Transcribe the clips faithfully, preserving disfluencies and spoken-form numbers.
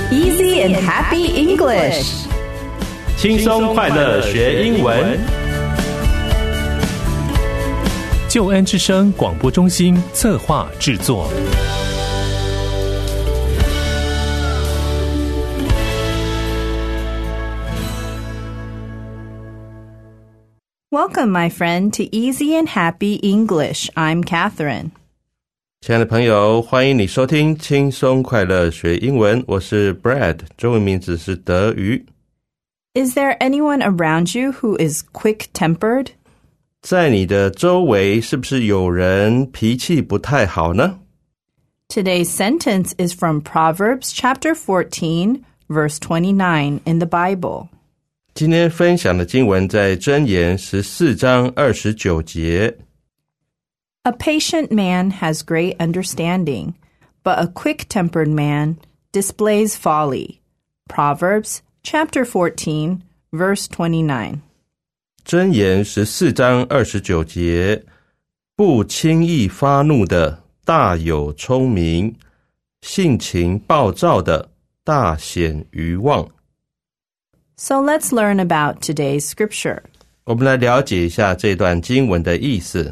Easy and happy English. 轻松快乐学英文。 救恩之声广播中心策划制作。 Welcome, my friend, to Easy and Happy English. I'm Catherine. 亲爱的朋友，欢迎你收听轻松快乐学英文，我是 Brad， 中文名字是德瑜。 Is there anyone around you who is quick-tempered? 在你的周围是不是有人脾气不太好呢？ Today's sentence is from Proverbs chapter fourteen, verse twenty-nine in the Bible. 今天分享的经文在箴言十四章二十九节。 A patient man has great understanding, but a quick-tempered man displays folly. Proverbs chapter fourteen, verse twenty-nine. 箴言十四章二十九节，不轻易发怒的大有聪明，性情暴躁的大显愚妄。 So let's learn about today's scripture. 我们来了解一下这段经文的意思。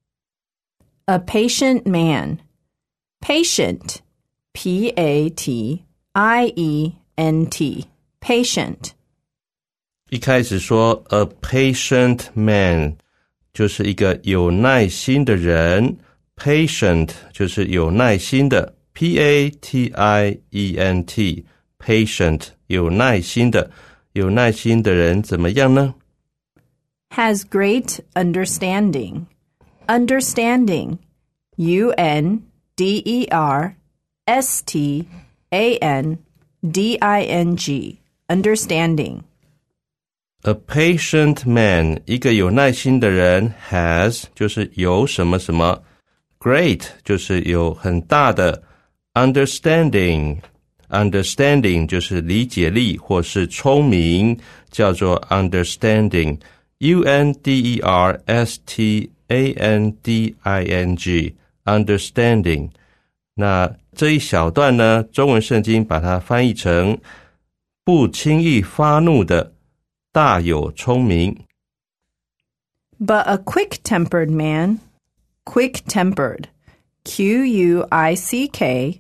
A patient man. Patient. P A T I E N T. Patient. 一开始说 a patient man 就是一个有耐心的人， patient 就是有耐心的， P A T I E N T patient 有耐心的，有耐心的人怎么样呢？ Has great understanding. Understanding. U N D E R S T A N D I N G. Understanding. A patient man 一个有耐心的人 has 就是有什么什么， great 就是有很大的， understanding understanding 就是理解力或是聪明，叫做 understanding U N D E R S T A N D I N G understanding。 那这一小段呢，中文圣经把它翻译成不轻易发怒的大有聪明。 But a quick-tempered man, quick-tempered, Q U I C K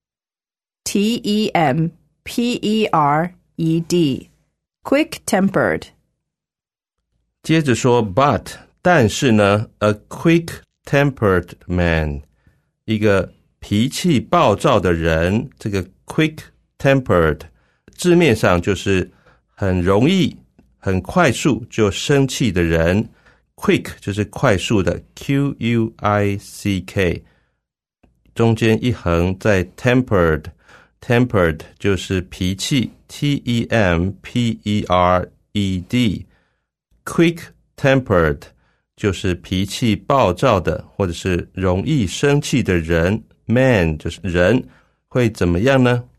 T E M P E R E D, quick-tempered. 接着说 but 但是呢 a quick-tempered man 一个脾气暴躁的人，这个 quick-tempered 字面上就是很容易很快速就生气的人， quick 就是快速的 Q U I C K 中间一横在 tempered tempered 就是脾气 T E M P E R E D quick tempered 就是脾气暴躁的或者是容易生气的人， man 就是人，会怎么样呢？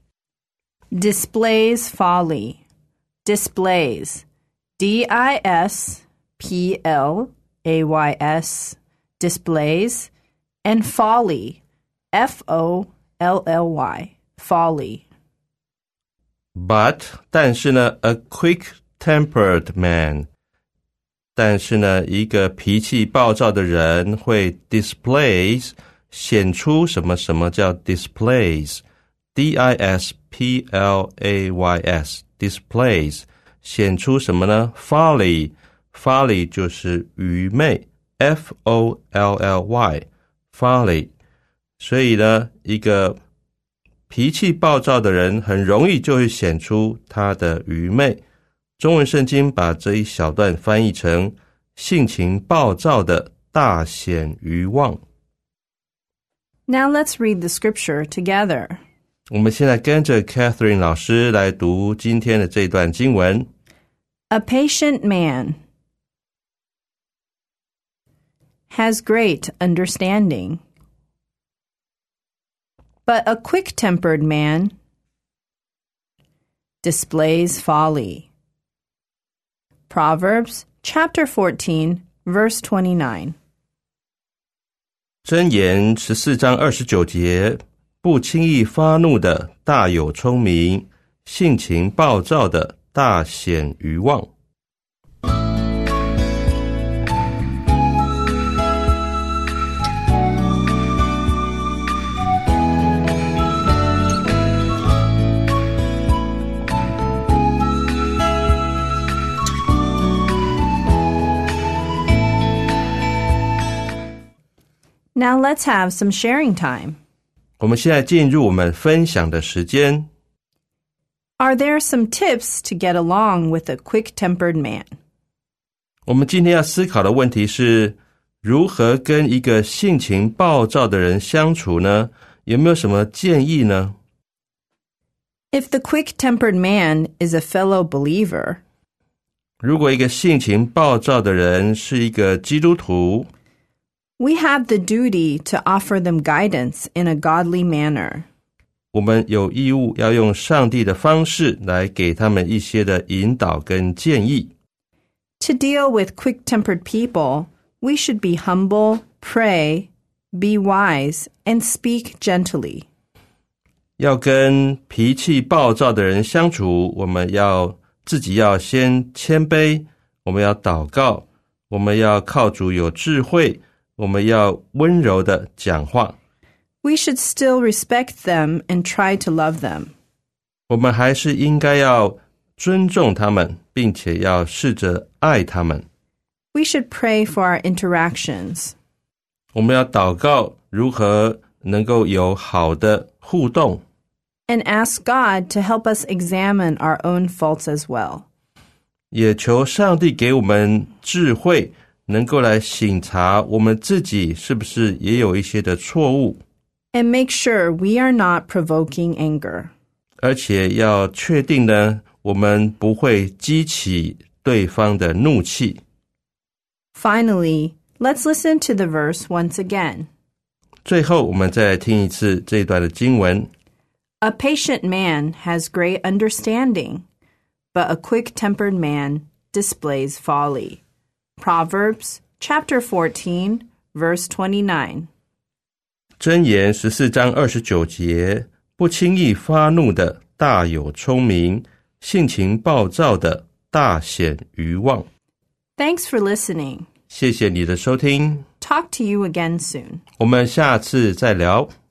Displays folly. Displays. D I S P L A Y S. Displays. And folly. F O L L Y. Folly. But 但是呢 a quick-tempered man 但是呢一个脾气暴躁的人会 displays 显出什么什么叫 displays D I S P L A Y S displays 显出什么呢？ folly folly 就是愚昧 F O L L Y folly 所以呢一个脾气暴躁的人很容易就会显出他的愚昧。中文圣经把这一小段翻译成性情暴躁的大显愚妄。 Now let's read the scripture together. 我们现在跟着 Catherine 老师来读今天的这段经文。 A patient man has great understanding, but a quick-tempered man displays folly. Proverbs chapter fourteen, verse twenty-nine. 箴言十四章二十九节，不轻易发怒的大有聪明， 性情暴躁的大显愚妄。 Now let's have some sharing time. 我们现在进入我们分享的时间。 Are there some tips to get along with a quick-tempered man? 我们今天要思考的问题是，如何跟一个性情暴躁的人相处呢？有没有什么建议呢？ If the quick-tempered man is a fellow believer, 如果一个性情暴躁的人是一个基督徒， we have the duty to offer them guidance in a godly manner. 我们有义务要用上帝的方式来给他们一些的引导跟建议。 To deal with quick-tempered people, we should be humble, pray, be wise, and speak gently. 要跟脾气暴躁的人相处，我们要自己要先谦卑，我们要祷告，我们要靠主有智慧，我们要温柔的讲话。 We should still respect them and try to love them. 我们还是应该要尊重他们，并且要试着爱他们。 We should pray for our interactions. 我们要祷告如何能够有好的互动。 And ask God to help us examine our own faults as well. 也求上帝给我们智慧，能够来省察我们自己是不是也有一些的错误。 And make sure we are not provoking anger. 而且要确定呢，我们不会激起对方的怒气。 Finally, let's listen to the verse once again. 最后，我们再来听一次这一段的经文。 A patient man has great understanding, but a quick-tempered man displays folly. Proverbs chapter fourteen, verse twenty-nine. 箴言十四章二十九节，不轻易发怒的大有聪明，性情暴躁的大显愚妄。 Thanks for listening. 谢谢你的收听， Talk to you again soon. 我们下次再聊。